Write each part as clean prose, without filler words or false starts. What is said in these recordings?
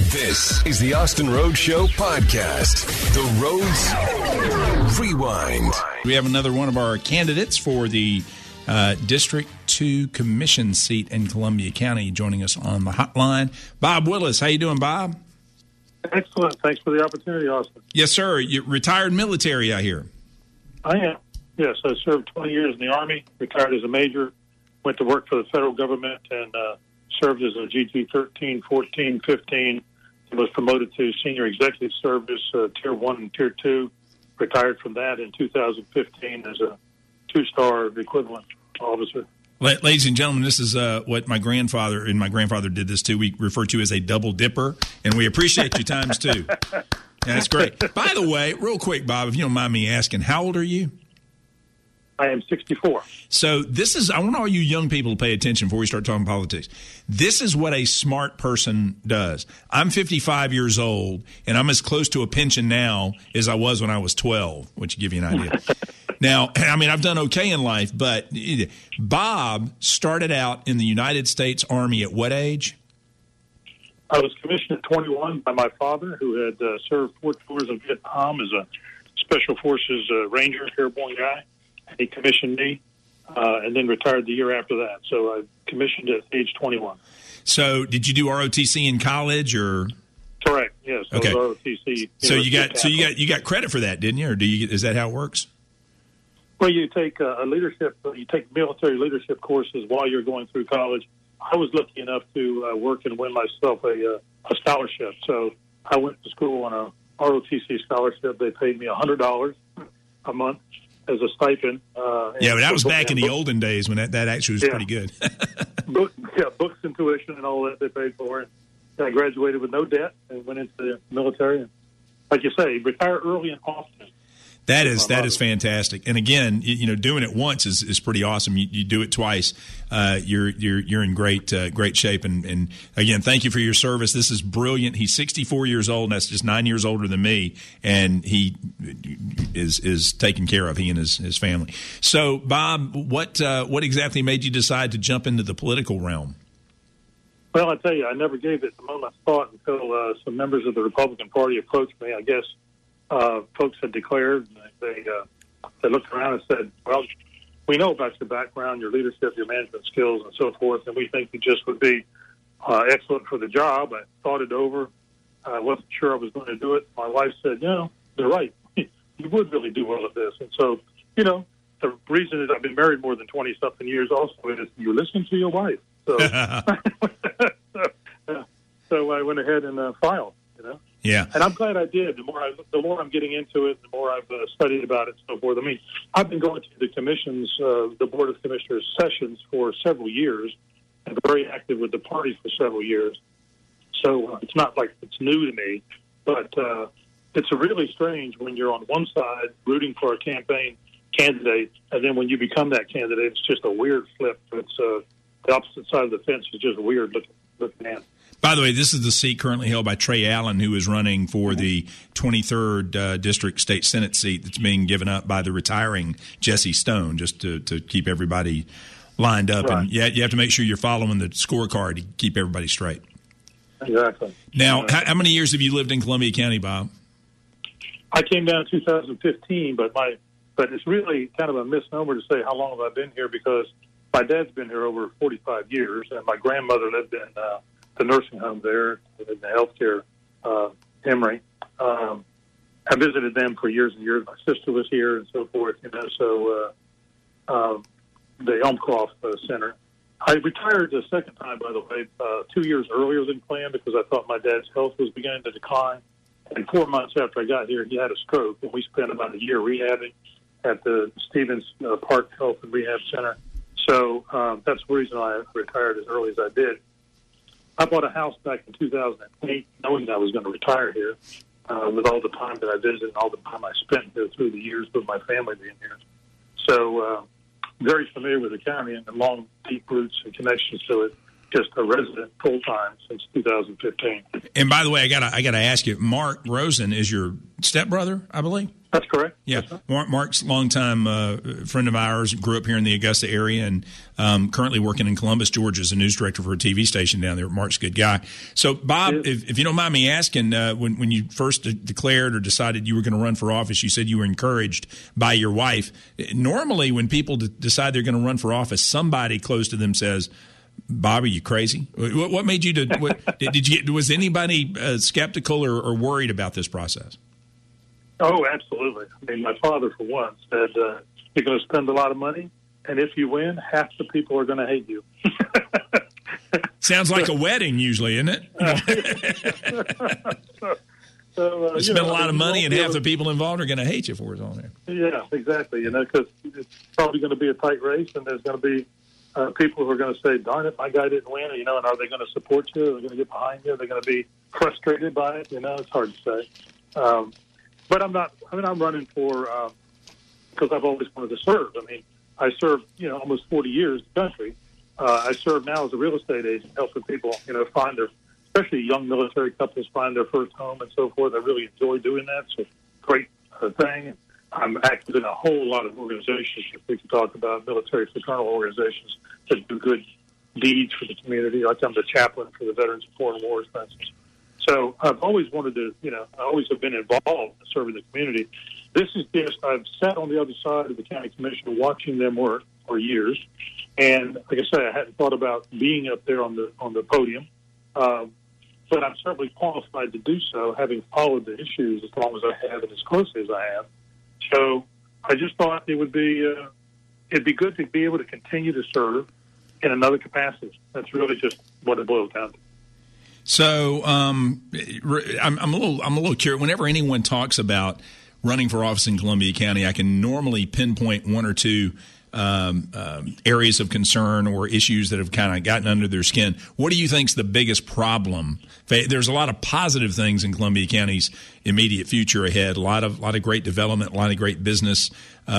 This is the Austin Rhodes Show podcast. The Rhodes Rewind. We have another one of our candidates for the District 2 Commission seat in Columbia County joining us on the hotline. Bob Willis. How you doing, Bob? Excellent. Thanks for the opportunity, Austin. Yes, sir. You're retired military, I hear. I am. Yes, I served 20 years in the Army, retired as a major, went to work for the federal government, and served as a GT 13, 14, 15, and was promoted to senior executive service, Tier 1 and Tier 2. Retired from that in 2015 as a two-star equivalent officer. Ladies and gentlemen, this is what my grandfather did this too. We refer to as a double dipper, and we appreciate you times two. That's great. By the way, real quick, Bob, if you don't mind me asking, how old are you? I am 64. So I want all you young people to pay attention before we start talking politics. This is what a smart person does. I'm 55 years old, and I'm as close to a pension now as I was when I was 12, which will give you an idea. Now, I mean, I've done okay in life, but Bob started out in the United States Army at what age? I was commissioned at 21 by my father, who had served 4 tours in Vietnam as a Special Forces Ranger, airborne guy. He commissioned me and then retired the year after that. So I commissioned at age 21. So did you do ROTC in college or? Correct. Yes. Okay. ROTC. So you got credit for that, didn't you? Or is that how it works? Well, you take military leadership courses while you're going through college. I was lucky enough to work and win myself a scholarship. So I went to school on a ROTC scholarship. They paid me $100 a month as a stipend. Yeah, but that was back in the olden days when that actually was pretty good. Books and tuition and all that they paid for. And I graduated with no debt and went into the military. And, like you say, retire early and often. That is fantastic. And again, doing it once is pretty awesome. You do it twice, you're in great shape. And again, thank you for your service. This is brilliant. He's 64 years old, and that's just 9 years older than me. And he is taken care of, he and his family. So, Bob, what exactly made you decide to jump into the political realm? Well, I tell you, I never gave it a moment's thought until some members of the Republican Party approached me. I guess folks had declared, they looked around and said, well, we know about your background, your leadership, your management skills, and so forth, and we think you just would be excellent for the job. I thought it over. I wasn't sure I was going to do it. My wife said, they're right. You would really do well at this. And so, the reason is I've been married more than 20-something years also is you listen to your wife. So, so I went ahead and filed, Yeah, and I'm glad I did. The more I'm getting into it, the more I've studied about it and so forth. I mean, I've been going to the commissions, the Board of Commissioners sessions for several years, and very active with the party for several years. So it's not like it's new to me, but it's really strange when you're on one side rooting for a campaign candidate, and then when you become that candidate, it's just a weird flip. It's the opposite side of the fence is just weird looking at. By the way, this is the seat currently held by Trey Allen, who is running for the 23rd District State Senate seat that's being given up by the retiring Jesse Stone, just to keep everybody lined up. Right. And you have to make sure you're following the scorecard to keep everybody straight. Exactly. Now, how many years have you lived in Columbia County, Bob? I came down in 2015, but it's really kind of a misnomer to say how long have I been here, because my dad's been here over 45 years, and my grandmother lived in the nursing home there, in the healthcare, Emory. I visited them for years and years. My sister was here and so forth, so the Elmcroft Center. I retired the second time, by the way, 2 years earlier than planned because I thought my dad's health was beginning to decline. And 4 months after I got here, he had a stroke, and we spent about a year rehabbing at the Stevens Park Health and Rehab Center. So that's the reason I retired as early as I did. I bought a house back in 2008, knowing I was going to retire here, with all the time that I visited and all the time I spent here through the years with my family being here. So very familiar with the county and the long, deep roots and connections to it. Just a resident full-time since 2015. And by the way, I gotta ask you, Mark Rosen is your stepbrother, I believe? That's correct. Yeah, That's right. Mark's a longtime friend of ours, grew up here in the Augusta area, and currently working in Columbus, Georgia, as a news director for a TV station down there. Mark's a good guy. So, Bob, if you don't mind me asking, when you first declared or decided you were going to run for office, you said you were encouraged by your wife. Normally, when people decide they're going to run for office, somebody close to them says, Bob, are you crazy? What made you was anybody skeptical or worried about this process? Oh, absolutely. I mean, my father, for one, said, you're going to spend a lot of money, and if you win, half the people are going to hate you. Sounds like a wedding usually, isn't it? You spend a lot of money, and half the people involved are going to hate you for it on there. Yeah, exactly. Because it's probably going to be a tight race, and there's going to be people who are going to say, darn it, my guy didn't win, and are they going to support you? Are they going to get behind you? Are they going to be frustrated by it? It's hard to say. But I'm not. I mean, I'm running for because I've always wanted to serve. I mean, I served almost 40 years in the country. I serve now as a real estate agent, helping people find their, especially young military couples, find their first home and so forth. I really enjoy doing that. It's a great thing. I'm active in a whole lot of organizations. If we can talk about military fraternal organizations that do good deeds for the community, like I'm the chaplain for the Veterans of Foreign Wars, for instance. So I've always wanted to, I always have been involved in serving the community. This is just, I've sat on the other side of the county commission watching them work for years. And like I say, I hadn't thought about being up there on the podium. But I'm certainly qualified to do so, having followed the issues as long as I have and as closely as I have. So I just thought it'd be good to be able to continue to serve in another capacity. That's really just what it boils down to. So I'm a little curious. Whenever anyone talks about running for office in Columbia County, I can normally pinpoint one or two areas of concern or issues that have kind of gotten under their skin. What do you think is the biggest problem? There's a lot of positive things in Columbia County's immediate future ahead. A lot of great development, a lot of great business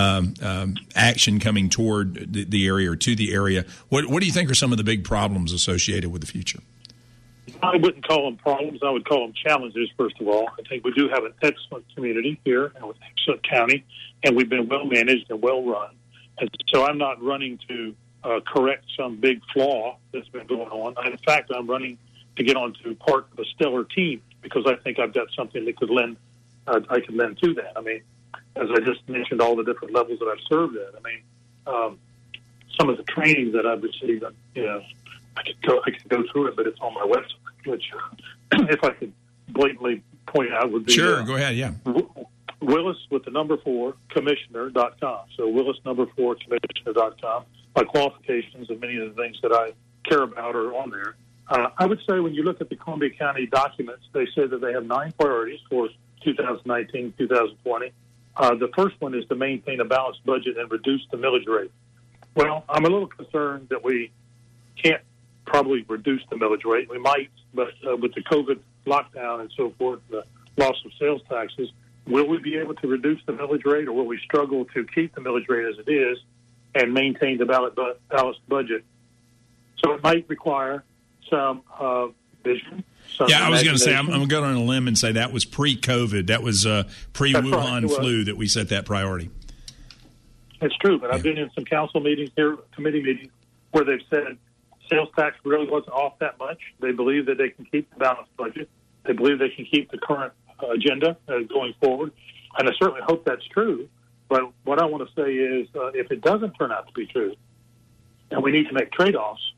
action coming toward the area or to the area. What do you think are some of the big problems associated with the future? I wouldn't call them problems. I would call them challenges, first of all. I think we do have an excellent community here and with excellent county, and we've been well managed and well run. And so I'm not running to correct some big flaw that's been going on. In fact, I'm running to get onto part of a stellar team because I think I've got something that could lend. I could lend to that. I mean, as I just mentioned, all the different levels that I've served at. I mean, some of the training that I've received, I could go through it, but it's on my website, which, if I could blatantly point out, would be sure. Go ahead. Yeah. Willis with the number 4 commissioner.com. So Willis number 4 commissioner.com. My qualifications and many of the things that I care about are on there. I would say when you look at the Columbia County documents, they say that they have 9 priorities for 2019, 2020. The first one is to maintain a balanced budget and reduce the millage rate. Well, I'm a little concerned that we can't probably reduce the millage rate. We might, but with the COVID lockdown and so forth, the loss of sales taxes, will we be able to reduce the millage rate, or will we struggle to keep the millage rate as it is and maintain the balanced budget? So it might require some vision. Yeah, I was going to say, I'm going to go on a limb and say that was pre-COVID. That was pre-Wuhan flu that we set that priority. It's true, but I've been in some council meetings here, committee meetings, where they've said sales tax really wasn't off that much. They believe that they can keep the balanced budget. They believe they can keep the current agenda going forward. And I certainly hope that's true. But what I want to say is if it doesn't turn out to be true, and we need to make trade-offs,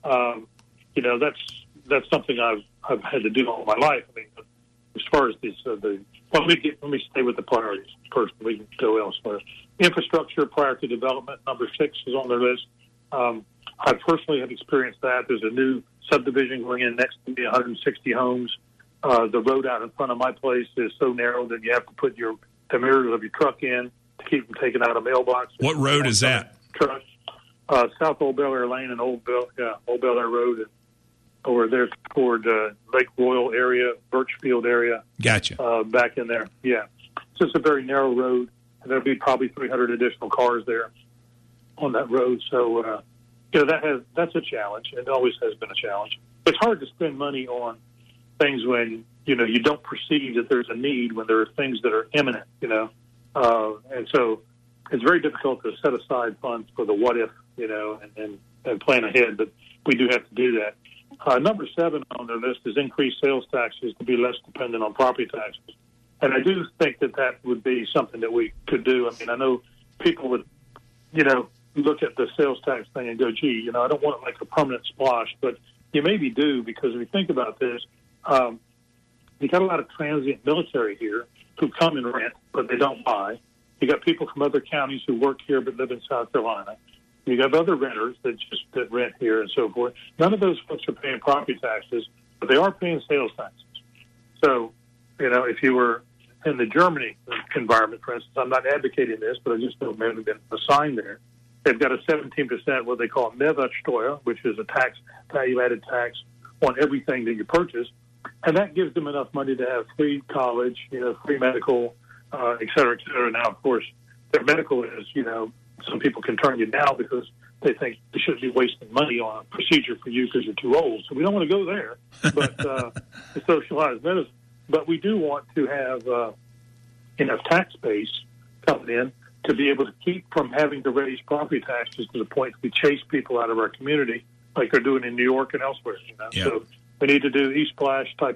that's something I've had to do all my life. I mean, as far as this, let me stay with the priorities first. We can go elsewhere. Infrastructure prior to development, number 6 is on their list. I personally have experienced that. There's a new subdivision going in next to me, 160 homes. The road out in front of my place is so narrow that you have to put the mirrors of your truck in to keep them taken out of mailbox. What road is that? Truck. South Old Bel Air Lane and Old Bel Air Road, and over there toward Lake Royal area, Birchfield area. Gotcha. Back in there, yeah. It's just a very narrow road, and there'll be probably 300 additional cars there on that road. So, that's a challenge. It always has been a challenge. It's hard to spend money on things when, you don't perceive that there's a need when there are things that are imminent, and so it's very difficult to set aside funds for the what if, and plan ahead, but we do have to do that. Number 7 on their list is increased sales taxes to be less dependent on property taxes. And I do think that would be something that we could do. I mean, I know people would, look at the sales tax thing and go, gee, I don't want it like a permanent splosh, but you maybe do, because if you think about this, you got a lot of transient military here who come and rent, but they don't buy. You got people from other counties who work here but live in South Carolina. You have other renters that rent here and so forth. None of those folks are paying property taxes, but they are paying sales taxes. So, if you were in the Germany environment, for instance, I'm not advocating this, but I just know maybe been assigned there. They've got a 17% what they call Mehrwertsteuer, which is a value-added tax on everything that you purchase, and that gives them enough money to have free college, free medical, et cetera, et cetera. Now, of course, their medical is, some people can turn you down because they think they shouldn't be wasting money on a procedure for you because you're too old. So we don't want to go there, but the socialized medicine. But we do want to have enough tax base coming in to be able to keep from having to raise property taxes to the point that we chase people out of our community like they're doing in New York and elsewhere. Yeah. So we need to do East-Splash type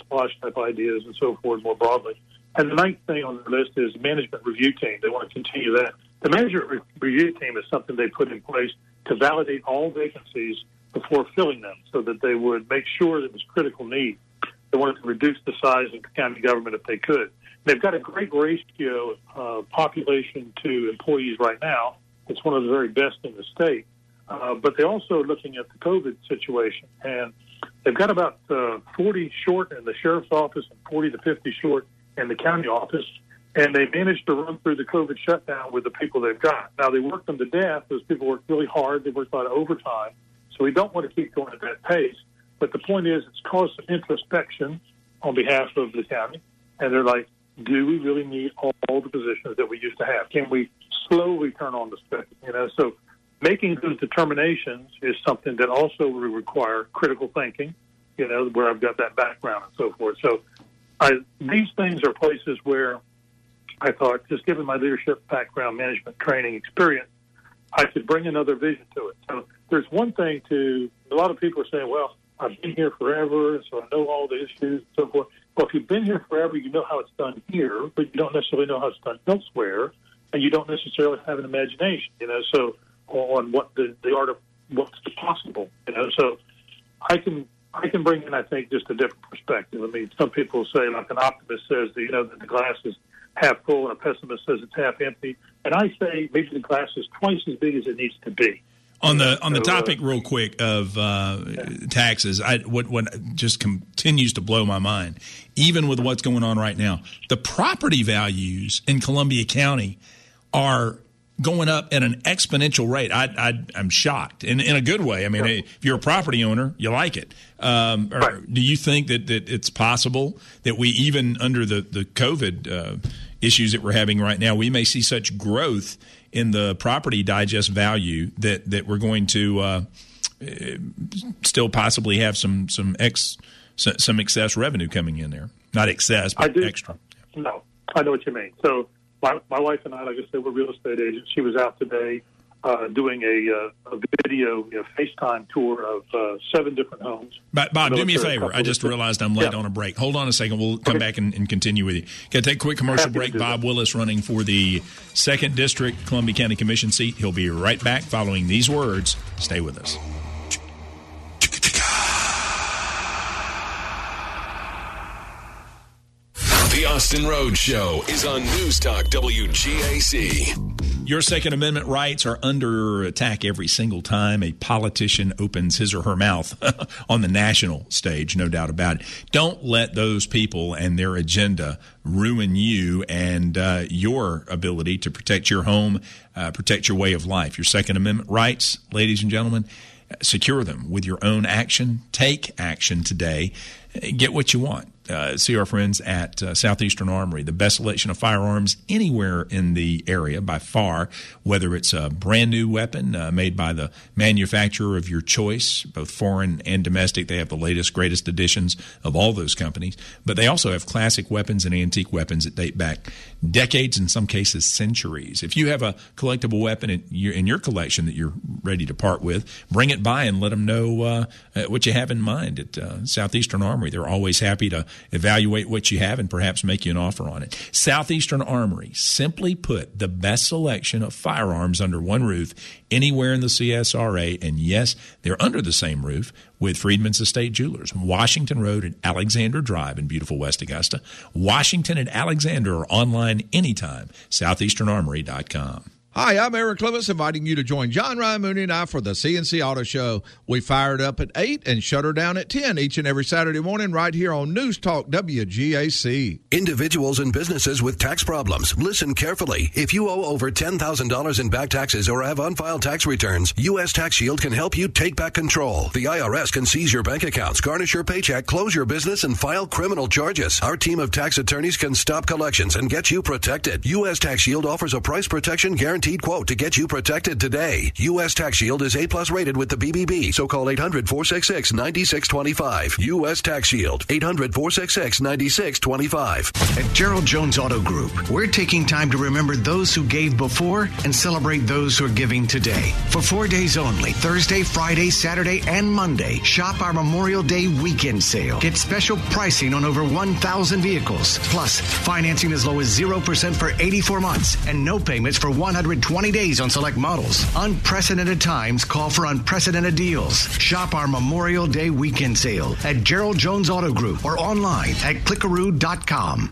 ideas and so forth more broadly. And the 9th thing on the list is management review team. They want to continue that. The management review team is something they put in place to validate all vacancies before filling them so that they would make sure that it was critical need. They wanted to reduce the size of the county government if they could. They've got a great ratio of population to employees right now. It's one of the very best in the state. But they're also looking at the COVID situation. And they've got about 40 short in the sheriff's office and 40 to 50 short in the county office. And they managed to run through the COVID shutdown with the people they've got. Now, they worked them to death. Those people worked really hard. They worked a lot of overtime. So we don't want to keep going at that pace. But the point is, it's caused some introspection on behalf of the county. And they're like, do we really need all the positions that we used to have? Can we slowly turn on the spigot? So making those determinations is something that also will require critical thinking, where I've got that background and so forth. So these things are places where I thought, just given my leadership background, management training experience, I could bring another vision to it. So there's one thing a lot of people are saying, well, I've been here forever, so I know all the issues and so forth. Well, if you've been here forever, you know how it's done here, but you don't necessarily know how it's done elsewhere, and you don't necessarily have an imagination, so on what the art of what's possible, So I can bring in, I think, just a different perspective. I mean, some people say, like an optimist says, that the glass is half full, and a pessimist says it's half empty. And I say maybe the glass is twice as big as it needs to be. On the topic, real quick, of taxes, what just continues to blow my mind, even with what's going on right now, the property values in Columbia County are going up at an exponential rate. I'm shocked in a good way. I mean, if you're a property owner, you like it. Or do you think that it's possible that we, even under the COVID issues that we're having right now, we may see such growth in the property digest value that we're going to still possibly have some excess revenue coming in there? Not excess, but extra. No, I know what you mean. So my wife and I, like I said, we're real estate agents. She was out today doing a video FaceTime tour of 7 different homes. Bob, do me a favor. I just realized I'm late on a break. Hold on a second. We'll come back and continue with you. Got to take a quick commercial break. Bob Willis running for the 2nd District Columbia County Commission seat. He'll be right back following these words. Stay with us. The Austin Rhodes Show is on News Talk WGAC. Your Second Amendment rights are under attack every single time a politician opens his or her mouth on the national stage, no doubt about it. Don't let those people and their agenda ruin you and your ability to protect your home, protect your way of life. Your Second Amendment rights, ladies and gentlemen, secure them with your own action. Take action today. Get what you want. see our friends at Southeastern Armory, the best selection of firearms anywhere in the area by far, whether it's a brand new weapon made by the manufacturer of your choice, both foreign and domestic. They have the latest, greatest editions of all those companies, but they also have classic weapons and antique weapons that date back decades, in some cases centuries. If you have a collectible weapon in your collection that you're ready to part with, bring it by and let them know what you have in mind at Southeastern Armory. They're always happy to evaluate what you have and perhaps make you an offer on it. Southeastern Armory, simply put, the best selection of firearms under one roof anywhere in the CSRA. And yes, they're under the same roof with Freedman's Estate Jewelers, Washington Road and Alexander Drive in beautiful West Augusta. Washington and Alexander are online anytime, southeasternarmory.com. Hi, I'm Eric Clements, inviting you to join John Ryan Mooney and I for the CNC Auto Show. We fire it up at 8 and shut her down at 10 each and every Saturday morning right here on News Talk WGAC. Individuals and businesses with tax problems, listen carefully. If you owe over $10,000 in back taxes or have unfiled tax returns, U.S. Tax Shield can help you take back control. The IRS can seize your bank accounts, garnish your paycheck, close your business, and file criminal charges. Our team of tax attorneys can stop collections and get you protected. U.S. Tax Shield offers a price protection guaranteed quote to get you protected today. U.S. Tax Shield is A+ rated with the BBB, so call 800-466-9625. U.S. Tax Shield, 800-466-9625. At Gerald Jones Auto Group, we're taking time to remember those who gave before and celebrate those who are giving today. For 4 days only, Thursday, Friday, Saturday, and Monday, shop our Memorial Day weekend sale. Get special pricing on over 1,000 vehicles. Plus, financing as low as 0% for 84 months and no payments for 120 days on select models. Unprecedented times call for unprecedented deals. Shop our Memorial Day weekend sale at Gerald Jones Auto Group or online at clickaroo.com.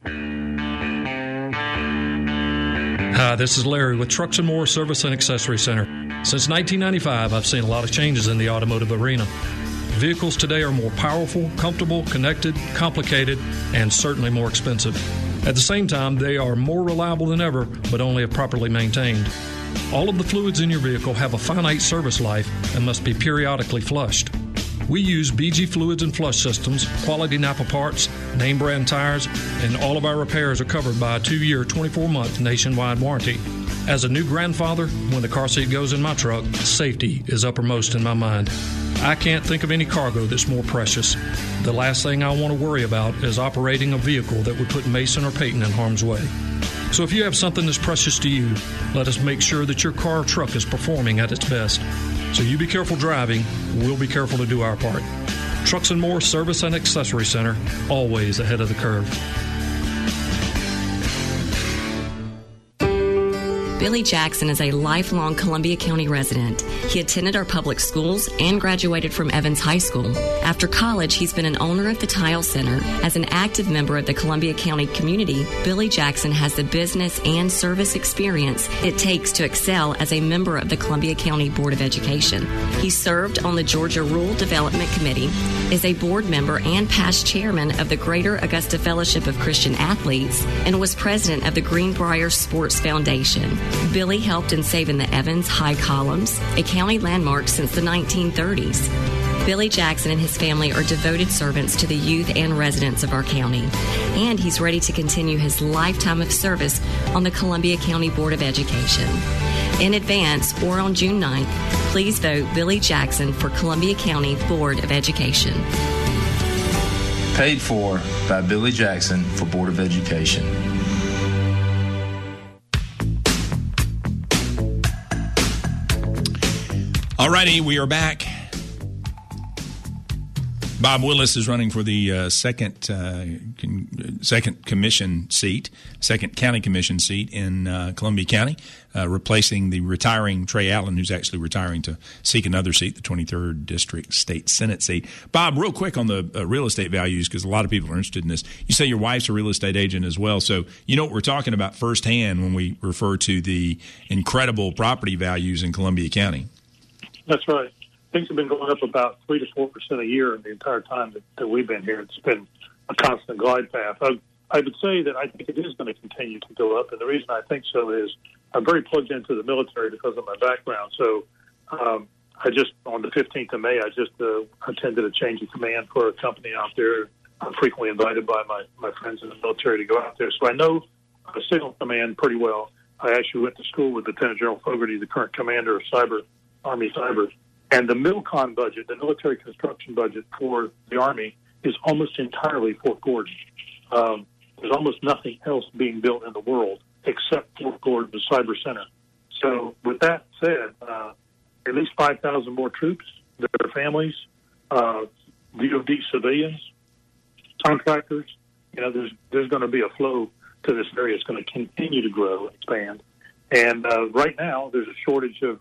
Hi, this is Larry with Trucks and More Service and Accessory Center. Since 1995, I've seen a lot of changes in the automotive arena. Vehicles today are more powerful, comfortable, connected, complicated, and certainly more expensive. At the same time, they are more reliable than ever, but only if properly maintained. All of the fluids in your vehicle have a finite service life and must be periodically flushed. We use BG Fluids and Flush Systems, quality Napa parts, name brand tires, and all of our repairs are covered by a 2-year, 24-month nationwide warranty. As a new grandfather, when the car seat goes in my truck, safety is uppermost in my mind. I can't think of any cargo that's more precious. The last thing I want to worry about is operating a vehicle that would put Mason or Peyton in harm's way. So if you have something that's precious to you, let us make sure that your car or truck is performing at its best. So you be careful driving, we'll be careful to do our part. Trucks and More Service and Accessory Center, always ahead of the curve. Billy Jackson is a lifelong Columbia County resident. He attended our public schools and graduated from Evans High School. After college, he's been an owner of the Tile Center. As an active member of the Columbia County community, Billy Jackson has the business and service experience it takes to excel as a member of the Columbia County Board of Education. He served on the Georgia Rural Development Committee, is a board member and past chairman of the Greater Augusta Fellowship of Christian Athletes, and was president of the Greenbrier Sports Foundation. Billy helped in saving the Evans High Columns, a county landmark since the 1930s. Billy Jackson and his family are devoted servants to the youth and residents of our county, and he's ready to continue his lifetime of service on the Columbia County Board of Education. In advance or on June 9th, please vote Billy Jackson for Columbia County Board of Education. Paid for by Billy Jackson for Board of Education. All righty, we are back. Bob Willis is running for the second commission seat, second county commission seat in Columbia County, replacing the retiring Trey Allen, who's actually retiring to seek another seat, the 23rd District State Senate seat. Bob, real quick on the real estate values, because a lot of people are interested in this. You say your wife's a real estate agent as well, so you know what we're talking about firsthand when we refer to the incredible property values in Columbia County. That's right. Things have been going up about 3 to 4% a year the entire time that we've been here. It's been a constant glide path. I would say that I think it is going to continue to go up, and the reason I think so is I'm very plugged into the military because of my background. So I just, on the 15th of May, I just attended a change of command for a company out there. I'm frequently invited by my friends in the military to go out there. So I know Signal Command pretty well. I actually went to school with Lieutenant General Fogarty, the current commander of Army Cyber. And the MILCON budget, the military construction budget for the Army, is almost entirely Fort Gordon. There's almost nothing else being built in the world except Fort Gordon, the Cyber Center. So with that said, at least 5,000 more troops, their families, DOD civilians, contractors. There's going to be a flow to this area. It's going to continue to grow and expand. And right now, there's a shortage of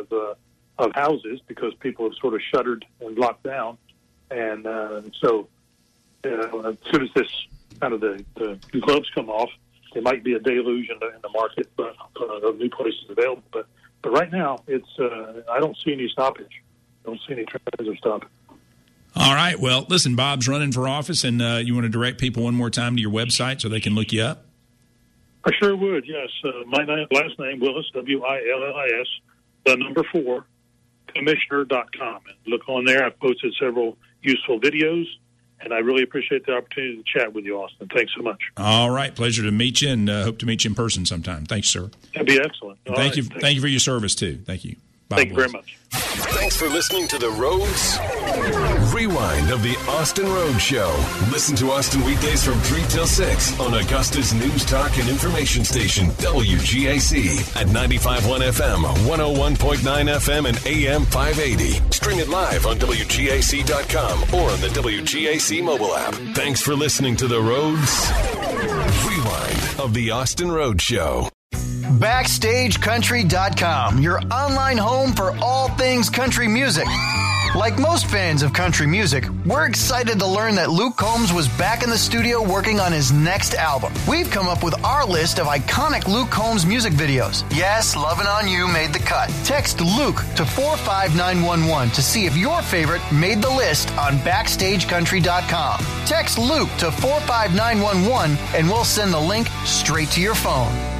houses because people have sort of shuttered and locked down. And so as soon as this kind of the gloves come off, there might be a deluge in the market, but of new places available. But right now, it's I don't see any stoppage. I don't see any trends of stopping. All right. Well, listen, Bob's running for office, and you want to direct people one more time to your website so they can look you up? I sure would, yes. My last name, Willis, Willis, the number 4, commissioner.com. And look on there. I've posted several useful videos, and I really appreciate the opportunity to chat with you, Austin. Thanks so much. All right. Pleasure to meet you, and hope to meet you in person sometime. Thanks, sir. That'd be excellent. Thank you for your service, too. Thank you. Bob Thank you very much. Thanks for listening to the Rhodes Rewind of the Austin Rhodes Show. Listen to Austin weekdays from 3 till 6 on Augusta's News Talk and Information Station, WGAC, at 95.1 FM, 101.9 FM, and AM 580. Stream it live on WGAC.com or on the WGAC mobile app. Thanks for listening to the Rhodes Rewind of the Austin Rhodes Show. BackstageCountry.com, your online home for all things country music. Like most fans of country music, we're excited to learn that Luke Combs was back in the studio working on his next album. We've come up with our list of iconic Luke Combs music videos. Yes, Lovin' On You made the cut. Text Luke to 45911 to see if your favorite made the list on BackstageCountry.com. Text Luke to 45911 and we'll send the link straight to your phone.